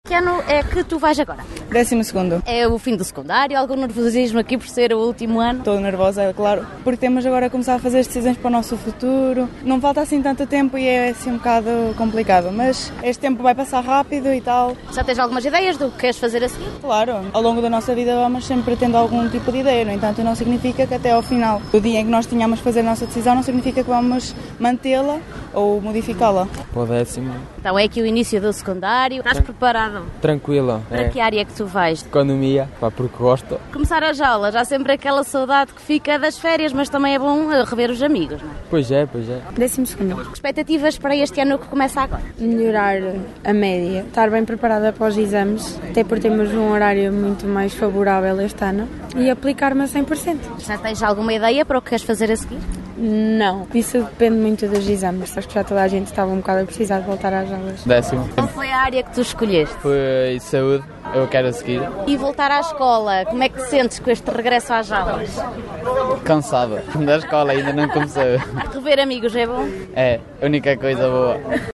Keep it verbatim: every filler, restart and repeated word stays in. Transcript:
que ano é que tu vais agora? Décimo segundo. É o fim do secundário, algum nervosismo aqui por ser o último ano? Estou nervosa, é claro, porque temos agora a começar a fazer as decisões para o nosso futuro. Não falta assim tanto tempo e é assim um bocado complicado, mas este tempo vai passar rápido e tal. Já tens algumas ideias do que queres fazer a seguir? Claro, ao longo da nossa vida vamos sempre tendo algum tipo de ideia, no entanto não significa que até ao final do dia em que nós tínhamos de fazer a nossa decisão não significa que vamos mantê-la ou modificá-la. Para o décimo. Então é aqui o início do secundário. Estás preparado? Tranquila. Para é. que área é que tu vais? Economia, pá, porque gosto. Começar as aulas, há sempre aquela saudade que fica das férias, mas também é bom rever os amigos, não é? Pois é, pois é. Décimo segundo. Expectativas para este ano que começa agora? Melhorar a média, estar bem preparada para os exames, até porque temos um horário muito mais favorável este ano, e aplicar-me a cem por cento. Já tens alguma ideia para o que queres fazer a seguir? Não, isso depende muito dos exames, acho que já toda a gente estava um bocado a precisar de voltar às aulas. Décimo. Qual foi a área que tu escolheste? Foi saúde, eu quero seguir. E voltar à escola, como é que te sentes com este regresso às aulas? Cansada. Da escola ainda não comecei. Rever amigos é bom? É, a única coisa boa.